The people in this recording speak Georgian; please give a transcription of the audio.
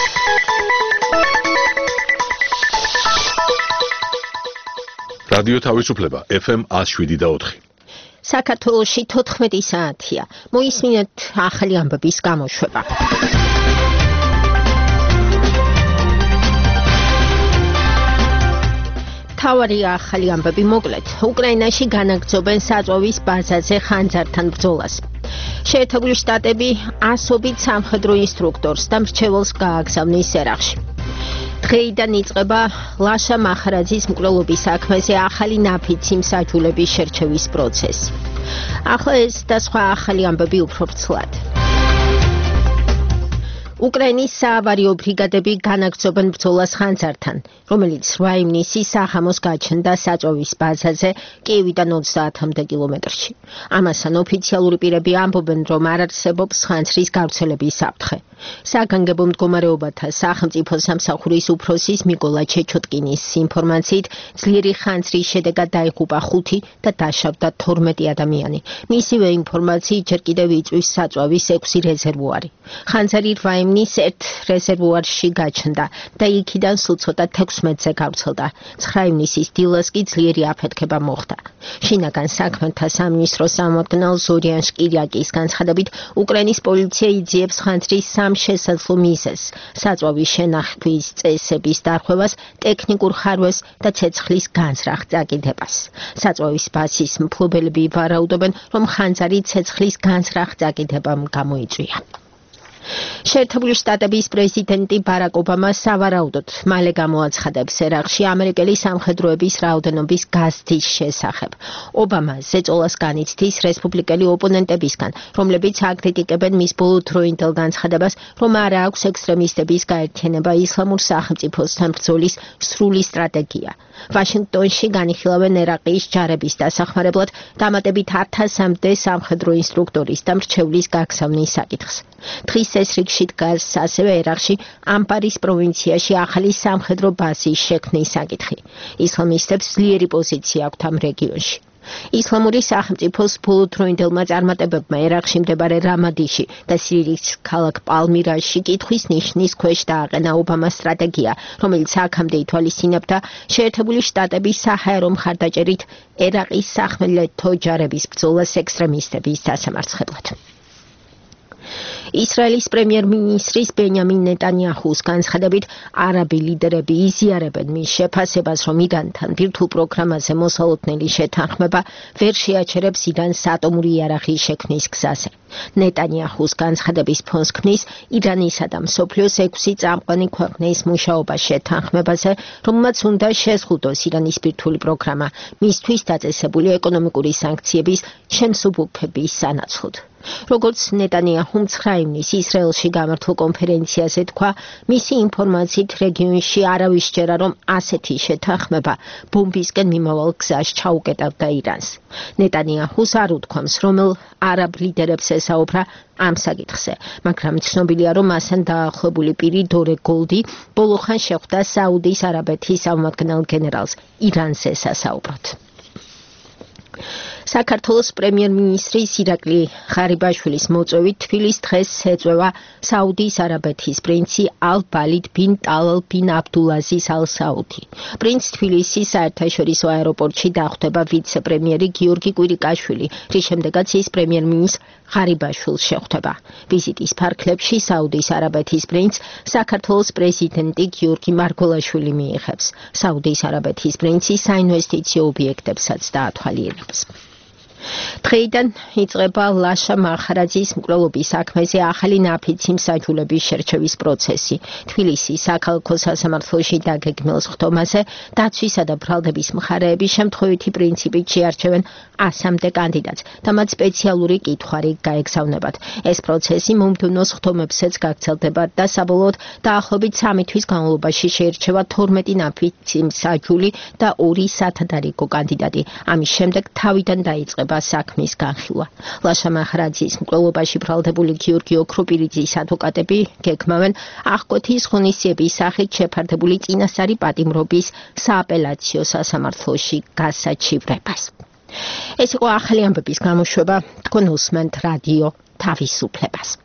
რადიო თავისუფლება FM 107.4. საქართველოში 14 საათია. მოისმინეთ ახალი ამბების გამოშვება. თავარი ახალი ამბები მოკლედ. უკრაინაში განაგრძობენ საწვავის ბაზაზე ხანძართან ბრძოლას. შეერთებული შტატები ასობით სამხედრო ინსტრუქტორს და მრჩეველს გააგზავნის ერაყში. დღეიდან იწყება ლაშა მახრაძის მკვლელობის საქმეზე ახალი ნაფიცი მსაჯულების შერჩევის პროცესი. ახლა ეს და სხვა ახალი ამბები უფრო ვრცლად. უკრაინის საავარიო ბრიგადები განაგრძობენ ბრძოლას ხანძართან, რომელიც 8 ივნისის საღამოს გაჩნდა საწვავის ბაზაზე კიევიდან 30 კილომეტრში. ამასთან ოფიციალური პირები ამბობენ, რომ არ არსებობს ხანძრის გავრცელების საფრთხე. საგანგებო მდგომარეობათა სახელმწიფო სამსახურის უფროსის მიკოლა ჩეჩოტკინის ინფორმაციით, ძლიერი ხანძრის შედეგად დაიღუპა 5 და დაშავდა 12 ადამიანი. მისივე ინფორმაციით ჯერ კიდევ იწვის საწვავის 6 რეზერვუარი. ხანძარი 8 ივნისს ერთ რეზერვუარში გაჩნდა და იქიდან სულ ცოტა 16-ზე გავრცელდა. 9 ივნისის დილას კი ძლიერი აფეთქება მოხდა. შინაგან საქმეთა სამინისტროს წარმომადგენელ ზორიან შკირიაკის განცხადებით, უკრაინის პოლიცია იძიებს ხანძრის შესაძლო მიზეზს, საწვავის შენახვის წესების დარღვევას, ტექნიკურ ხარვეს და ცეცხლის განზრახ წაკიდებას. საწვავის ბაზის მფლობელები ვარაუდობენ, რომ ხანძარი ცეცხლის განზრახ წაკიდებამ გამოიწვია. შეერთებული შტატების პრეზიდენტი ბარაკ ობამა სავარაუდოდ მალე გამოაცხადებს ერაყში ამერიკელი სამხედროების რაოდენობის გაზრდის შესახებ. ობამა ზეწოლას განიცდის რესპუბლიკელი ოპონენტებისგან, რომლებიც აკრიტიკებენ მის ბოლოდროინდელ განცხადებას, რომ არ აქვს ექსტრემისტების გაერთიანება ისლამურ სახელმწიფოსთან ბრძოლის სრული სტრატეგია. ვაშინგტონში განიხილავენ ერაყის ჯარების დასახმარებლად დამატებით 1000-მდე სამხედრო ინსტრუქტორის და მრჩევლის გაგზავნის საკითხს. დღის ეს რიგში დგას ასევე ერაყში ამპარის პროვინციაში ახალი სამხედრო ბაზის შექმნის საკითხი. ისლამისტებს ძლიერი პოზიცია აქვთ ამ რეგიონში. ისლამური სახელმწიფოს ბოლოდროინდელმა წარმატებებმა ერაყში მდებარე რამადიში და სირიის ქალაქ პალმირაში კითხვის ნიშნის ქვეშ დააყენა ობამას სტრატეგია, რომელიც აქამდე ითვალისწინებდა შეერთებული შტატების საჰაერო მხარდაჭერით ერაყის სახმელეთო ჯარების ბრძოლას ექსტრემისტების დასამარცხებლად. ისრაელის პრემიერ-მინისტრის ბენიამინ ნეტანიაჰუს განცხადებით, არაბი ლიდერები იზიარებენ მის შეფასებას, რომ ირანთან ბირთვულ პროგრამაზე მოსალოდნელი შეთანხმება ვერ შეაჩერებს ირანს ატომური იარაღის შექმნის გზაზე. ნეტანიაჰუს განცხადების ფონს ქმნის ირანისა და მსოფლიოს 6 წამყვანი ქვეყნის მუშაობა შეთანხმებაზე, რომელმაც უნდა შეზღუდოს ირანის ბირთვული პროგრამა, მისთვის დაწესებული ეკონომიკური სანქციების შემსუბუქების სანაცვლოდ. როგორც ნეტანიაჰუმ 9 ივნისს ისრაელში გამართულ კონფერენციაზე თქვა, მისი ინფორმაციით რეგიონში არავის სჯერა, რომ ასეთი შეთანხმება ბომბისკენ მიმავალ გზას ჩაუკეტავდა ირანს. ნეტანიაჰუს არ უთქვამს, რომელ არაბ ლიდერებს ესაუბრა ამ საკითხზე, მაგრამ ცნობილია, რომ მასთან დაახლოებული პირი დორე გოლდი ბოლო ხან შეხვდა საუდის არაბეთის წარმომადგენელ გენერალს ირანს ესასაუბროთ. საქართველოს პრემიერ-მინისტრის ირაკლი ღარიბაშვილის მოწვევით თბილის დღეს ეწევა საუდის არაბეთის პრინცი ალ-ბალიდ ბინ ტალალ ბინ აბდულაზიზ ალ-საუდი. პრინც თბილისის საერთაშორისო აეროპორტში დახვდება ვიცე-პრემიერი გიორგი კვირიკაშვილი, რის შემდეგაც ის პრემიერ-მინისტრ ღარიბაშვილს შეხვდება. ვიზიტის ფარგლებში საუდის არაბეთის პრინც საქართველოს პრეზიდენტი გიორგი მარგველაშვილი მიიღებს. საუდის არაბეთის პრინცი საინვესტიციო ობიექტებსაც დაათვალიერებს. დღეიდან იწყება ლაშა მახრაძის მკვლელობის საქმეზე ახალი ნაფიცი მსაჯულების შერჩევის პროცესი. თბილისის საქალაქო სასამართლოში დაგეგმილ სხდომაზე დაცვისა და ბრალდების მხარეები შემთხვევითი პრინციპით შეარჩევენ 100-მდე კანდიდატს და მათ სპეციალური კითხვარი გაეგზავნებათ. ეს პროცესი მომდევნო სხდომებსაც გაგრძელდება და საბოლოოდ დაახლოებით 3 თვის განმავლობაში შეირჩევა 12 ნაფიცი მსაჯული და 2 სათადარიგო კანდიდატი. ამის შემდეგ თავიდან დაიწყება საქმის განხილვა. ლაშა მახრაძის მკვლელობაში ბრალდებული გიორგი ოქროპირიძის ადვოკატები გეგმავენ აღკვეთის ღონისძიების სახით შეფარდებული წინასწარი პატიმრობის სააპელაციო სასამართლოში გასაჩივრებას. ეს იყო ახალი ამბების გამოშვება. თქვენ უსმენთ რადიო თავისუფლებას.